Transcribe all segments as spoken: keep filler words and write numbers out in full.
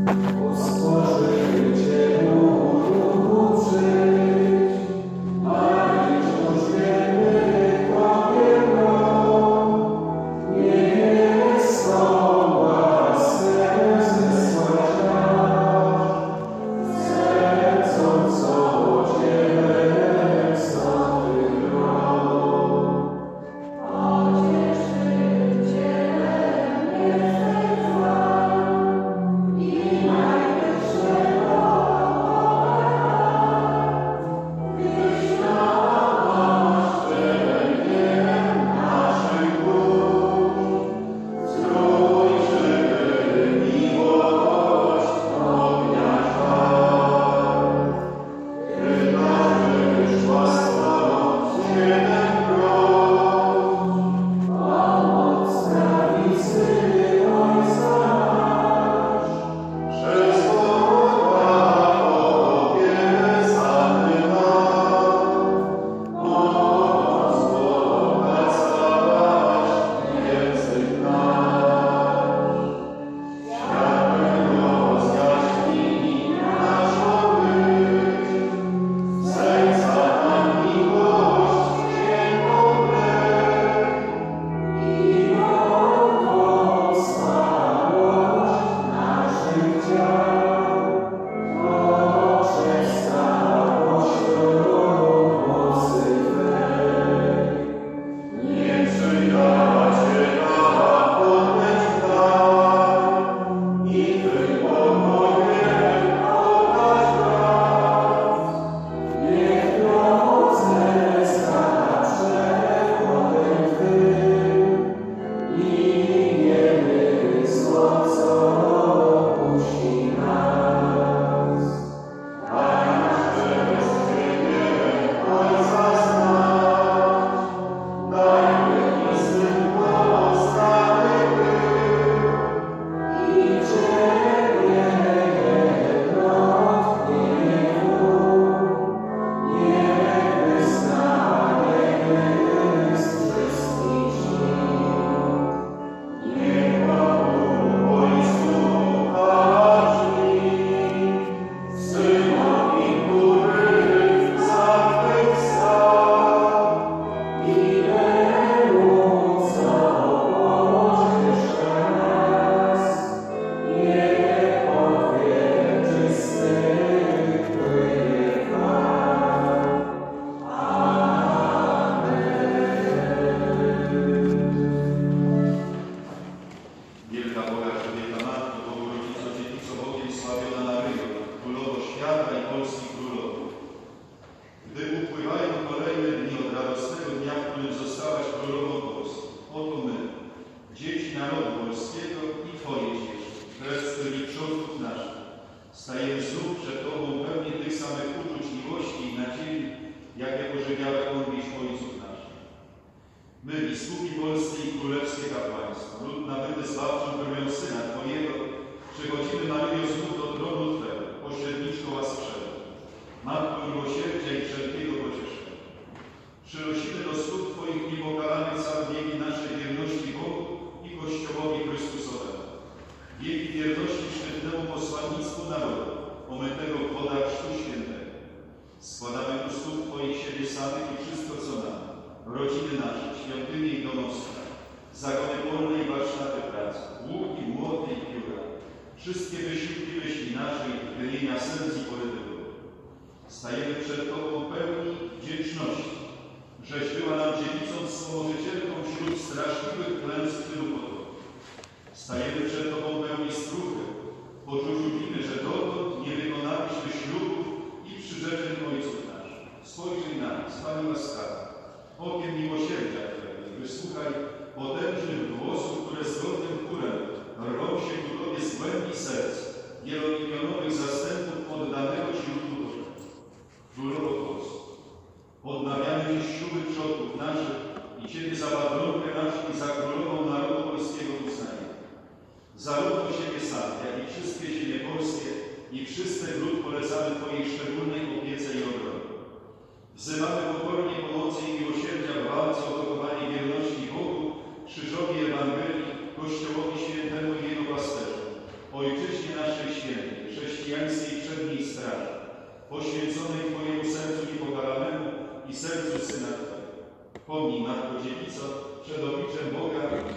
Kościołowi Świętemu i Jego pasterzu, Ojczyźnie naszej świętej,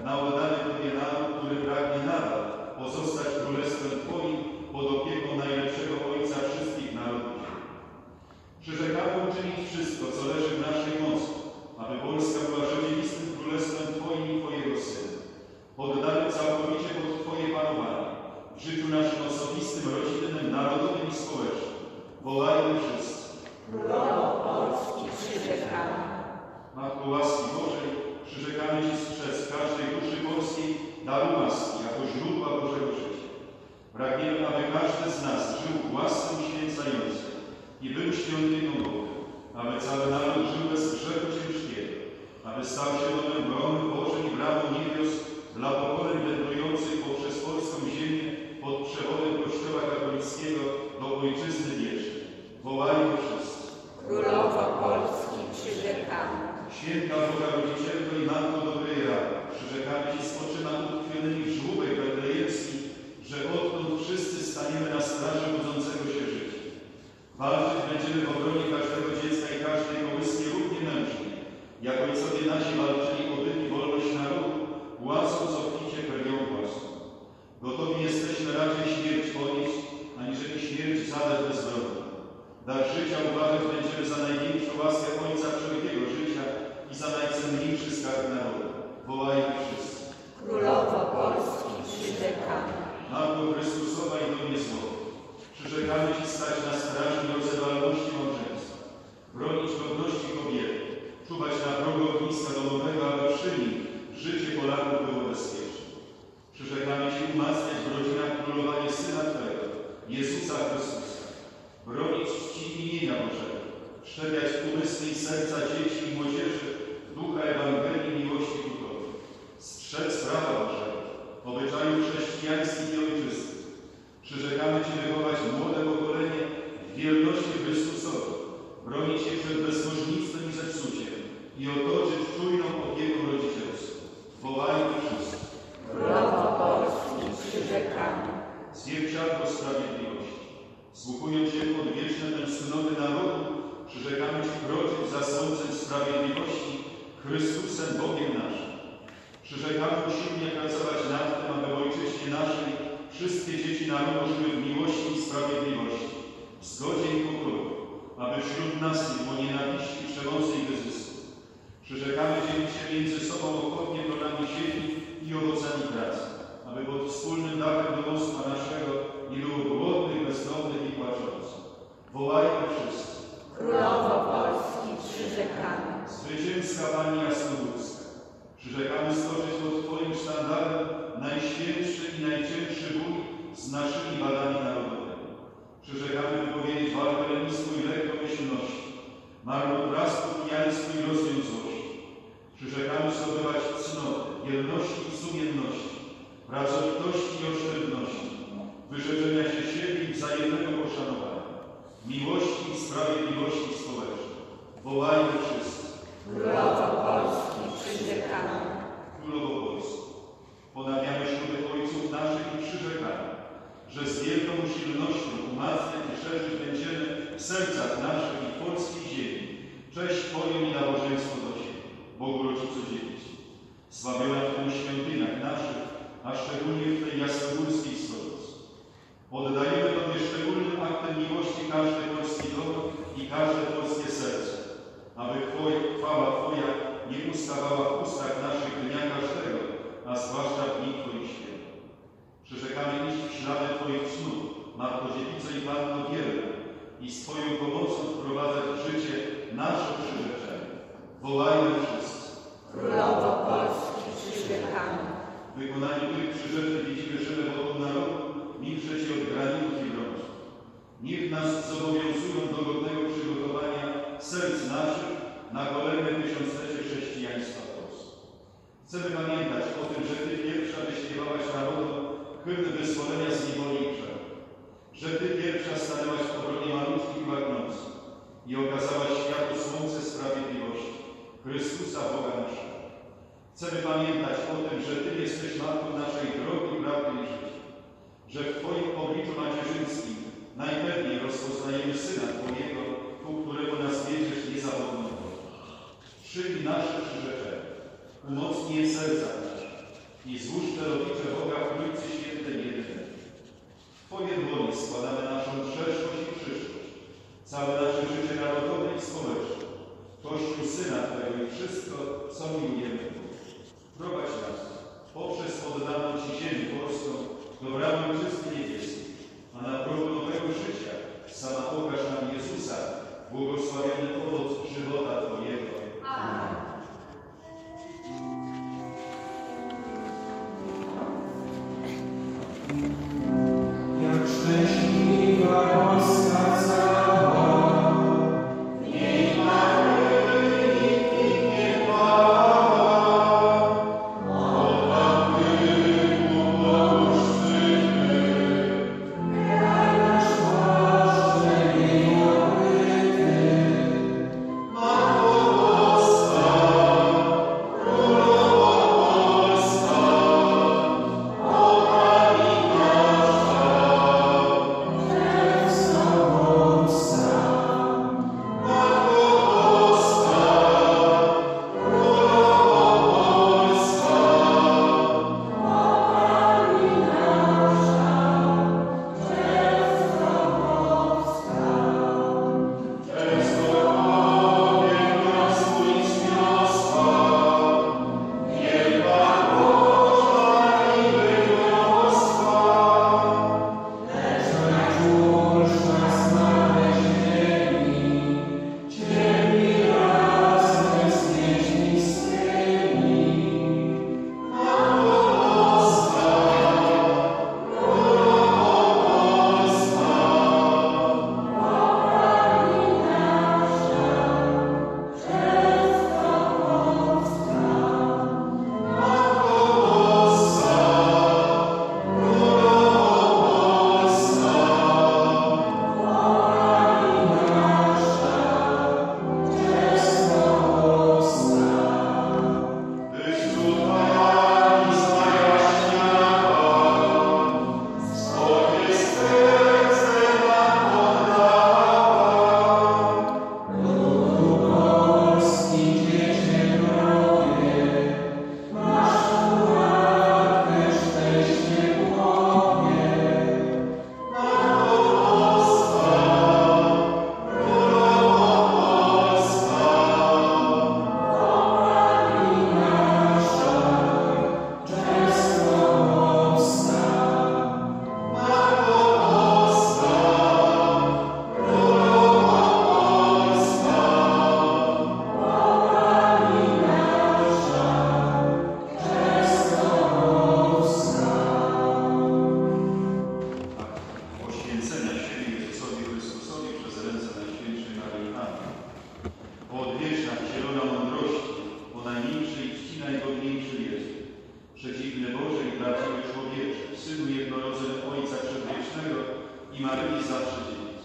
na oddany Tobie naród, który pragnie nadal pozostać królestwem Twoim pod opieką najlepszego Ojca wszystkich narodów. Przyrzekamy uczynić wszystko, co leży w naszej mocy, aby Polska była rzeczywistym królestwem Twoim i Twojego Syna, poddany całkowicie pod Twoje panowanie, w życiu naszym osobistym, rodzinnym, narodowym i społecznym. Wołajmy wszyscy. Królowo Polski, przyrzekamy. Matko łaski Bożej, przyrzekamy Ci przez każdej duszy polskiej daru łaski jako źródła Bożego życia. Pragniemy, aby każdy z nas żył własnym święcającym i był świątynią Boga, aby cały naród żył bez grzechu ciężkiego, aby stał się domem brony Bożej i bramą niebios dla pokoleń wędrujących poprzez polską ziemię pod przewodem Kościoła katolickiego do ojczyzny wiecznej. Wołajmy wszyscy. Królowo Polski, przyrzekamy. Święta Boga Rodzicielko i Matko dobrej rady, przyrzekamy Ci spoczyna utkwionymi w żłóbek betlejemskich, że odtąd wszyscy staniemy na straży budzącego się życia. Walczyć będziemy w obronie każdego dziecka i każdej kołyski równie mężnie, jak ojcowie nasi walczyli o byt i wolność narodu, płacąc obficie krwią własną. Gotowi jesteśmy raczej śmierć ponieść, aniżeli śmierć zadać bezbronną. Dar życia uważać będziemy za największą łaskę Ojca wszelkiego życia i za najcenniejszy skarb narodu. Wołajmy wszyscy. Królowo Polski, przyrzekamy. Matko Chrystusowa i do mnie złowa, przyrzekamy Ci stać na straży nierozerwalności małżeństwa, bronić godności kobiety, czuwać na progu ogniska domowego, aby przy nim życie Polaków było bezpieczne. Przyrzekamy Ci umacniać w rodzinach królowanie Syna Twego, Jezusa Chrystusa, bronić czci imienia Bożego, wszczepiać umysły i serca dzieci i młodzieży ducha Ewangelii miłości ku Tobie, strzec prawa Bożego, obyczajów chrześcijańskich i ojczystych. Przyrzekamy Ci wychować młode pokolenie w wierności Chrystusowi, bronić je przed bezbożnictwem i zepsuciem i otoczyć czujną opieką rodzicielską. Wołajmy wszyscy. Królowo Polski, przyrzekamy. Zwierciadło sprawiedliwości, słuchując się odwieczne tęsknoty narodu, przyrzekamy Ci kroczyć za słońcem sprawiedliwości, Chrystusem Bogiem naszym. Przyrzekamy usilnie pracować nad tym, aby w ojczyźnie naszej wszystkie dzieci narodu żyły w miłości i sprawiedliwości, w zgodzie i pokoju, aby wśród nas nie było nienawiści, przemocy i wyzysku. Przyrzekamy dzielić się między sobą ochotnie plonami ziemi i owocami pracy, aby pod wspólnym dachem domostwa naszego nie było głodnych, bezdomnych i płaczących. Wołajmy wszyscy. Królowo Polski, przyrzekamy. Zwycięska Pani Jasnogórska, przyrzekamy stoczyć pod Twoim sztandarem najświętszy i najcięższy bój z naszymi wadami narodowymi. Przyrzekamy wypowiedzieć walkę lenistwu i lekkomyślności, marnotrawstwu, pijaństwu i rozwiązłości. Przyrzekamy zdobywać cnoty, wierności i sumienności, pracowitości i oszczędności, wyrzeczenia się siebie i wzajemnego poszanowania, miłości i sprawiedliwości społecznej. Wołajmy wszyscy. Królowo Polski, przyrzekamy. Królowo Polski, ponawiamy śluby ojców naszych i przyrzekamy, że z wielką usilnością umacniać i szerzyć będziemy w sercach naszych i polskiej ziemi cześć Twoją i nabożeństwo do Ciebie, Bogu Rodzicu Dzieci, sławiona w Twoich świątyniach naszych, a szczególnie w tej jasnogórskiej stolicy. Oddajemy Tobie szczególnym aktem miłości każdy polski dom i każde polskie serce, aby Twoja chwała Twoja nie ustawała w ustach naszych dnia każdego, a zwłaszcza w dni Twoich świętych. Przyrzekamy iść w ślady Twoich cnót, Matko Dziewico i Panno Wierna, i z Twoją pomocą wprowadzać w życie nasze przyrzeczenie. Wołajmy wszyscy. Królowo Polski, przyrzekamy. W wykonaniu tych przyrzeczeń widzimy żywe wokół narodu, milczeć od granitów i brązu. Niech nas zobowiązują do godnego przygotowania serc naszych na kolejne tysiąclecie chrześcijaństwa w Polsce. Chcemy pamiętać o tym, że Ty pierwsza wyśpiewałaś narodu hymn wyzwolenia z niewoli i grzechu, że Ty pierwsza stanęłaś w obronie malutkich i łaknących i okazałaś światu słońce sprawiedliwości, Chrystusa Boga naszego. Chcemy pamiętać o tym, że Ty jesteś Matką naszej drogi, prawdy i życia, że w Twoim obliczu macierzyńskim najpewniej rozpoznajemy Syna Twojego, ku któremu nas wiedziesz niezawodną. Przyjmij nasze przyrzeczenie, umocnij je serca nasze i złóż te rodzicze Boga w Trójcy Świętej jedynej. W Twoje dłonie składamy naszą przeszłość i przyszłość, całe nasze życie narodowe i społeczne, Kościół Syna Twego i wszystko, co miłujemy. Prowadź nas poprzez poddaną Ci ziemię polską do bramy Ojczyzny Niebieskiej, a na progu nowego życia sama pokaż nam Jezusa, błogosławiony owoc żywota Twojego. Amen. Jak szczęśliwa Polska cała, Niech Maryi pięknie i Maryi zawsze dziewic.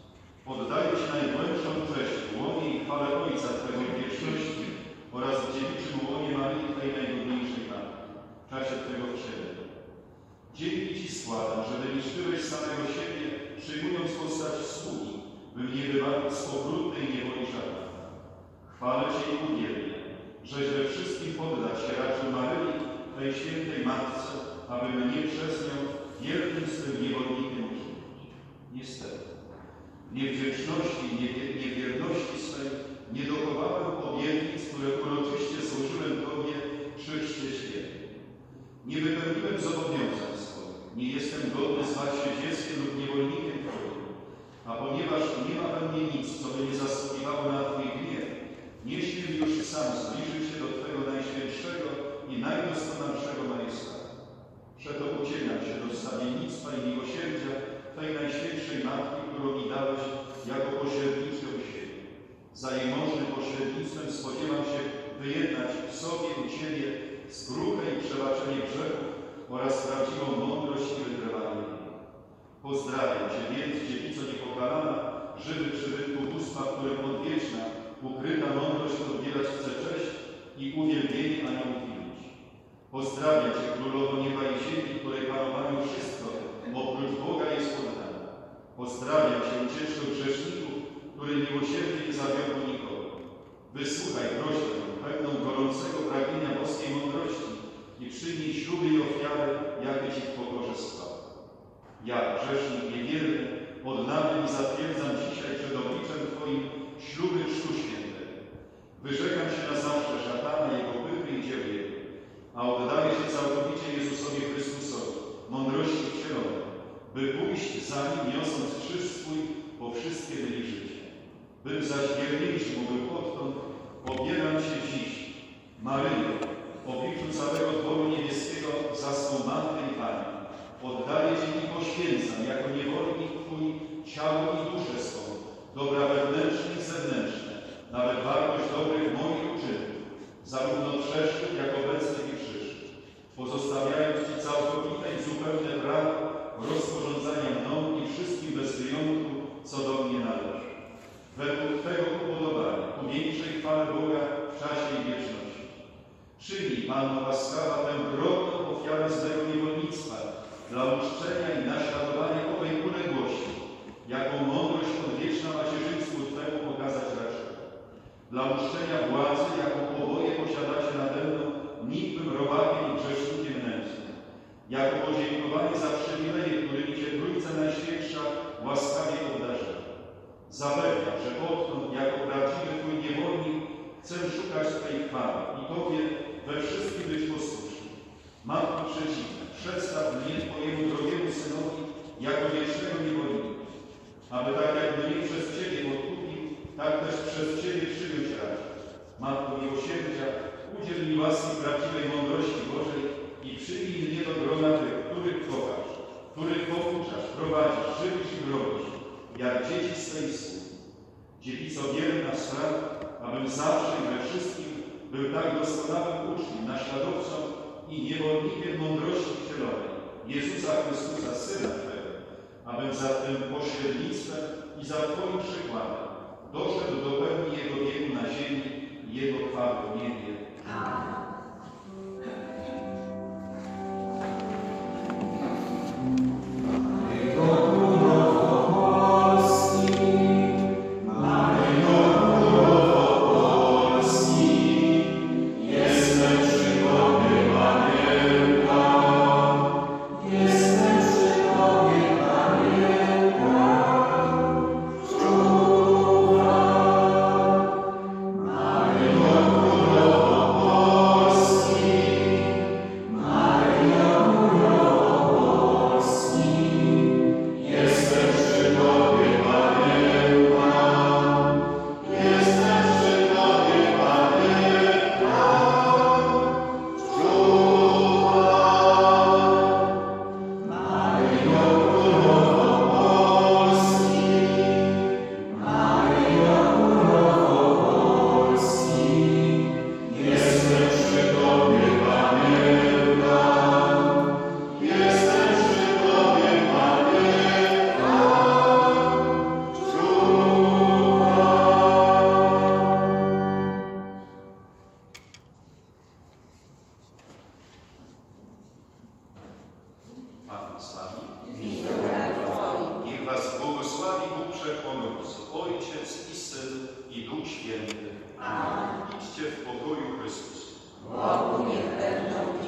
Oddaję Ci najgłębszą cześć w łonie i chwale Ojca Twego w wieczności oraz w dziewiczym łonie Maryi Twej najgodniejszej Matki w czasie Twego wcielenia. Dzięki Ci składam, że wyniszczyłeś samego siebie, przyjmując postać sługi, by mnie wybawić z okrutnej niewoli szatana. Chwalę Cię i uwielbiam, żeś we wszystkim poddać się raczył Maryi, Twej świętej Matce, aby mnie przez nią wielkim swym niewolnikiem uczynić. Niestety, w niewdzięczności i niewierności swej nie dochowałem obietnic, które uroczyście złożyłem Tobie przy Chrzcie Świętym. Nie wypełniłem zobowiązań swoich, nie jestem godny zwać się dzieckiem lub niewolnikiem Twoim, a ponieważ nie ma we mnie nic, co by nie zasługiwało na Twój gniew, nie śmiem już sam zbliżyć się do Twego najświętszego i najdoskonalszego majestatu. Przeto uciekam się do stawiennictwa i miłosierdzia Twej najświętszej Matki, którą mi dałeś jako pośredniczkę u siebie. Za jej mążnym pośrednictwem spodziewam się wyjednać w sobie u Ciebie skruchę i przebaczenie grzechów oraz prawdziwą mądrość i wytrwanie. Pozdrawiam Cię więc, dziewico niepokalana, żywy przybytku bóstwa, w którym odwieczna, ukryta mądrość odbierać chce cześć i uwielbienie aniołów i ludzi. Pozdrawiam Cię, Królowo nieba i ziemi, której panowaniu wszystko oprócz Boga jest poddane. Pozdrawiam Cię, ucieczko grzeszników, który miłosierdzie nie zawiodł nikogo. Wysłuchaj prośbę pełną gorącego pragnienia boskiej mądrości i przyjmij Przyjmij śluby i ofiary, jakie Ci w pokorze składam. Ja, grzesznik niewierny, odnawiam i zatwierdzam dzisiaj przed obliczem Twoim śluby Chrztu Świętego. Wyrzekam się na zawsze szatana, jego pychy i dzieł jego, a oddaję się całkowicie Jezusowi Chrystusowi, mądrości wcielonej, by pójść za Nim, niosąc krzyż swój po wszystkie dni życia. Bym zaś wierniejszy mu był odtąd, obieram się dziś, Maryjo, w obliczu całego dworu niebieskiego za swą Matkę i Panią. Oddaję Ci i poświęcam jako niewolnik Twój ciało i duszę swą, dobra wewnętrzne i zewnętrzne, nawet wartość dobrych moich uczynków, zarówno przeszłych, jak obecnych i przyszłych, pozostawiając Ci całkowite i zupełne prawo rozporządzania mną i wszystkim bez wyjątku, co do mnie należy. Według Twego upodobania, ku większej chwale Boga w czasie i wieczności. Przyjmij, Panno łaskawa, tę drobną ofiarę swego niewolnictwa dla uczczenia i naśladowania owej uległości, jaką mądrość odwieczna macierzyństwu Twemu pokazać raczy. Dla uczczenia władzy, jaką oboje posiadacie nade mną, nikłym robakiem i grzesznikiem nędznym. Jako podziękowanie za przywileje, którymi Cię Trójca Najświętsza łaskawie obdarzyła. Zapewniam, że odtąd, jako prawdziwy Twój niewolnik, chcę szukać Twej chwały i Tobie we wszystkim być posłuszny. Matko przeciwna, przedstaw mnie Twojemu drogiemu Synowi jako wiecznego niewolnika, aby tak jak mnie przez Ciebie odkupił, tak też przez Ciebie przyjąć raczej. Matko miłosierdzia, udziel mi łaski prawdziwej mądrości Bożej i przyjmij mnie do grona tych, których kochasz, których pouczasz, prowadzisz, żywisz i robisz, jak dzieci swej sługi. Dziewico wierna w strach, abym zawsze i we wszystkim był tak doskonałym uczniem, naśladowcą i niewolnikiem mądrości wcielonej, Jezusa Chrystusa, Syna Twego, abym za Tym pośrednictwem i za Twoim przykładem doszedł do pełni Jego wieku na ziemi i Jego chwały w niebie. Amen. Ojciec i Syn i Duch Święty. Amen. Idźcie w pokoju Chrystusa. Bogu niech będą